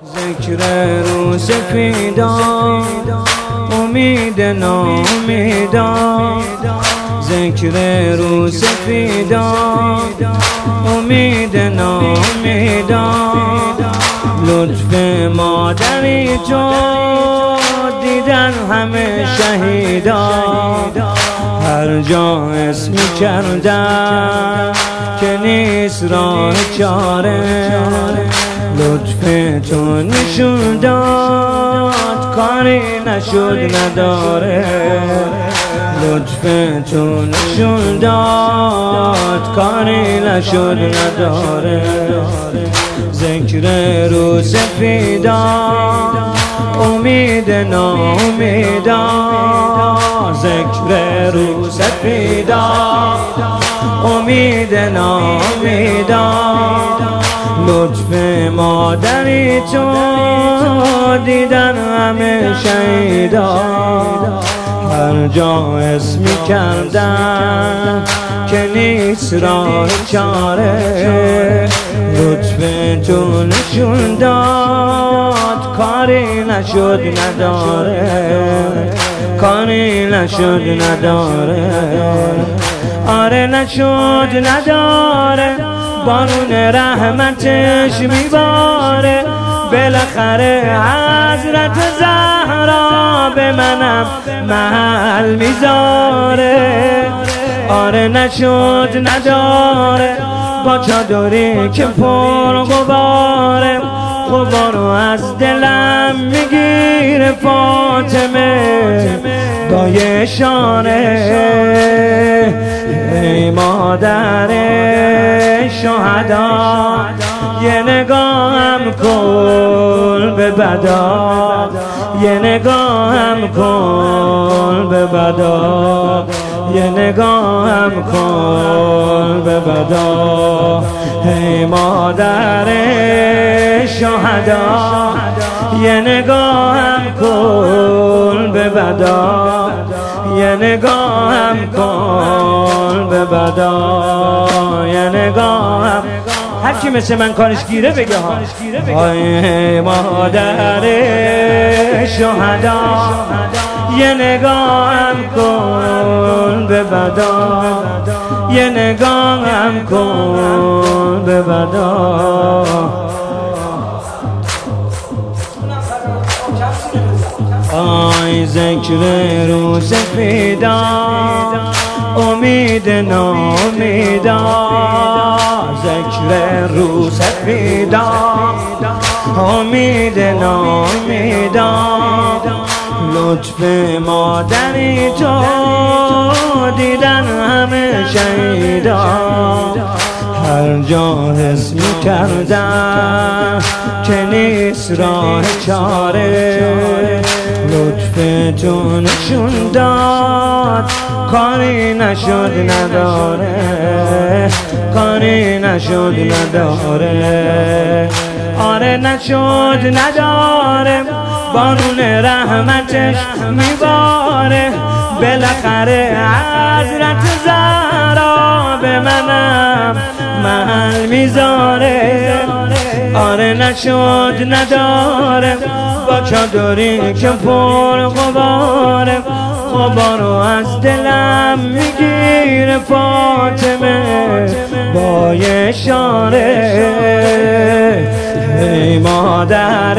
ذکر رو سفیدان امید ناامیدان، ذکر رو سفیدان امید ناامیدان. لطف مادری تو دیدن همه شهیدان، هر جا اسم کردن که نیست راه چاره. لطف تو نشون داد کاری نشد نداره، لطف تو نشون داد کاری نشد نداره. ذکر رو سفیدان امید ناامیدان، ذکر رو سفیدان امید ناامیدان. لطف مادری تو دیدن همه شهیدان، هر جا اسمی کردن که نیست راه چاره. لطف تو نشون داد کاری نشد نداره، کاری نشد نداره. آره نشد نداره، بارون رحمتش میباره. بالاخره حضرت زهرا به منم محل میذاره. آره نشد نداره، با چادری که پر غباره، غبارو از دلم میگیره فاطمه با یه اشاره. ای مادر شهدا یه نگاهم کن به بدا، یه نگاهم کن به بدا، یه نگاهم کن به بدا. ای مادر شهدا یه نگاهم کن به بدا، یه نگاهم کن به بدا، یه نگاهم. هر کی مثل من کارش گیره بگه ها. ای مادر شهدا یه نگاهم کن به بدا، یه نگاهم کن به بدا. آی ذکر رو سفیدان امید ناامیدان، ذکر رو سفیدان امید ناامیدان. لطف مادری تو دیدن همه شهیدان، هر جا حس می‌کردن که نیست راه چاره. لطف تو نشون داد کاری نشد نداره، کاری نشد نداره. آره نشد نداره، بارون رحمتش میباره. بالاخره حضرت زهرا به منم محل میذاره. آره نشد نداره، با چادری که پر غباره، غبارو از دلم میگیره فاطمه با یه اشاره. ای مادر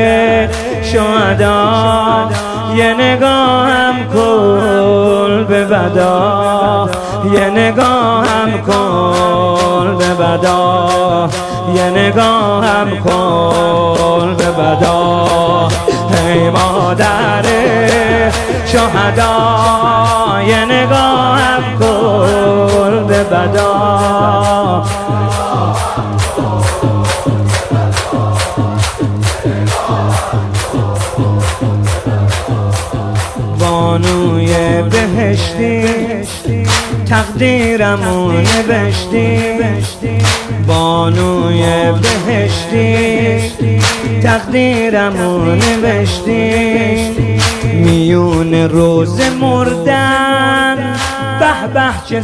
شهدا یه نگاهم کن به بدا، یه نگاهم کن به بدا، یه نگاهم کن به بدا. ای مادر شهدا یه نگاهم کن به بدا. بانوی بهشتی تقدیرمو نوشتی، بانوی بهشتی تقدیرمو نوشتی. میون روز مردن به به چه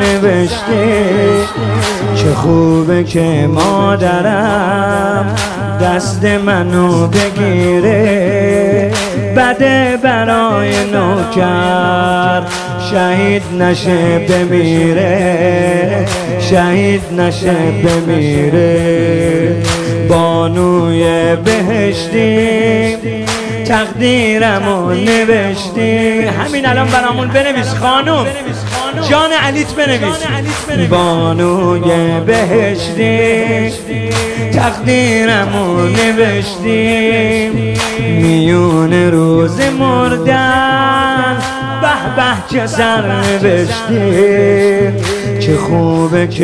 سرنوشته، چه خوبه که مادرم دست منو بگیره، بده برای نوکر شهید نشه بمیره، شهید نشه بمیره. بانوی بهشتی تقدیرمو نوشتی. همین الان برامون بنویس خانم، جان علیت بنویس. بانوی بهشتی تقدیرمو نوشتی، میون روز مردن به به چه سر نوشتی. چه خوبه که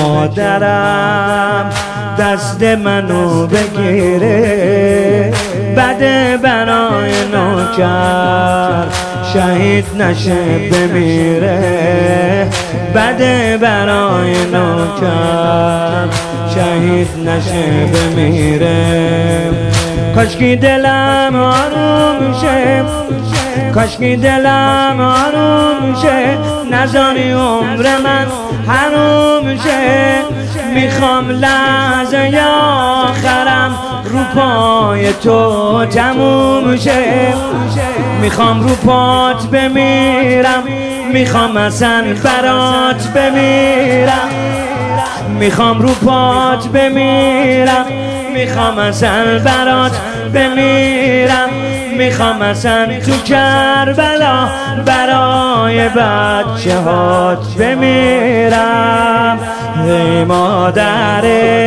مادرم دست منو بگیره، بده برای نوکر شهید نشه بمیره، بده برای نوکر شهید نشه بمیره. کاشکی دلم آروم شه، کاشکی دلم آروم شه، نذاری عمر من حروم شه. میخوام لحظه آخرم رو پای تو تموم شه، میخوام رو پات بمیرم، میخوام اصلا برات بمیرم، میخوام رو پات بمیرم، میخوام اصلا برات بمیرم، میخوام اصلا تو کربلا برای بچه هات بمیرم. ای مادر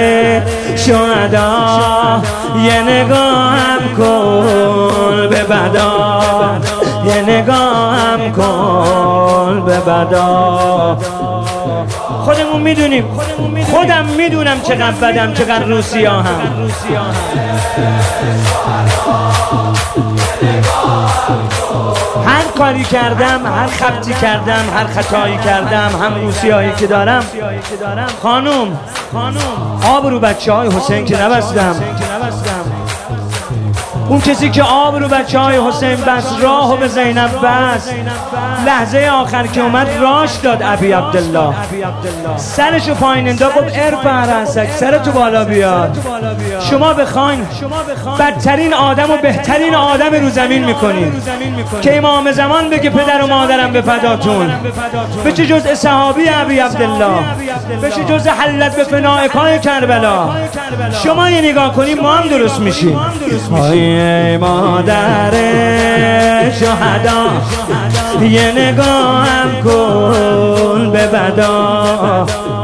شهدا یه نگاهم کن به بدا، یه نگاهم کن به بدا. خودمون میدونیم، خودم میدونم چقدر بدم، چقدر روسیاهم. هر کاری کردم، هر خبتی کردم، هر خطایی کردم، هم روسیایی که دارم. خانم آب رو بچه های حسین که نبستم. اون کسی که آب رو بچه های حسین بس، راهو به زینب بس، لحظه آخر که اومد راش داد ابی عبدالله، سرشو پایین انداخت، گفت ارفع رأسک، سرتو بالا بیار. شما بخواین بدترین آدم و بهترین آدم رو زمین میکنین که امام زمان بگه پدر و مادرم به فداتون. بچه جزء صحابی ابی عبدالله، بچه جزء حلت به فنائکای کربلا. شما یه نگاه کنیم ما هم درست میشیم. ای مادر شهدا یه نگاهم کن به بدا،